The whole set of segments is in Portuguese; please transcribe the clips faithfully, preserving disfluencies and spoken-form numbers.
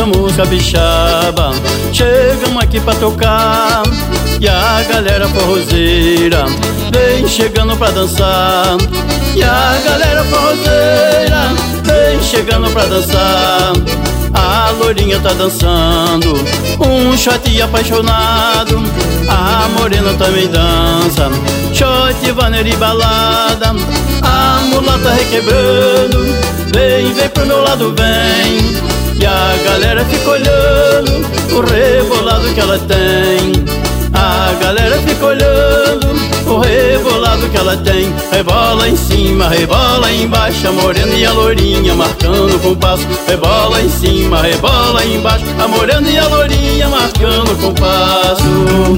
somos capixaba, chegamos aqui pra tocar, e a galera forrozeira vem chegando pra dançar. E a galera forrozeira vem chegando pra dançar. A loirinha tá dançando, um shot apaixonado. A morena também dança, shot, vaneira e balada. A mulata requebrando, vem, vem pro meu lado, vem. E a galera fica olhando o rebolado que ela tem. A galera fica olhando o rebolado que ela tem. Rebola em cima, rebola embaixo, a morena e a loirinha marcando o compasso. Rebola em cima, rebola embaixo, a morena e a loirinha marcando o compasso.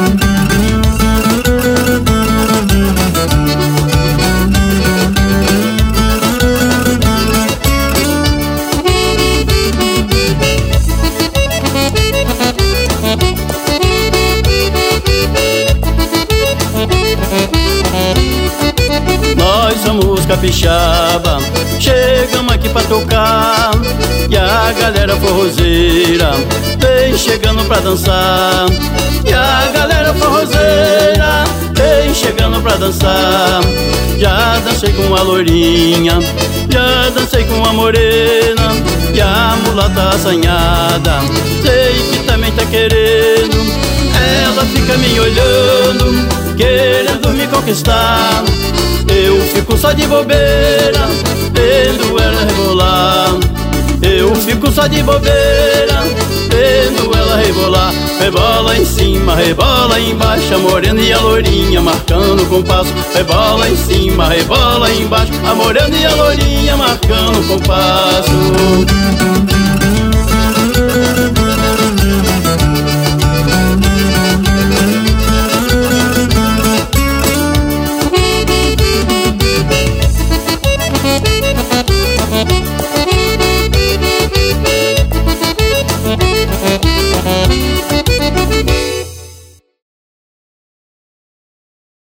Nós somos capixaba, chegamos aqui pra tocar, e a galera forrozeira vem chegando pra dançar. E a galera forrozeira vem chegando pra dançar. Já dancei com a loirinha, já dancei com a morena, e a mulata assanhada sei que também tá querendo. Ela fica me olhando, querendo me conquistar. Eu fico só de bobeira, vendo ela rebolar. Eu fico só de bobeira, vendo ela rebolar. Rebola em cima, rebola embaixo, a morena e a loirinha marcando o compasso. Rebola em cima, rebola embaixo, a morena e a loirinha marcando o compasso.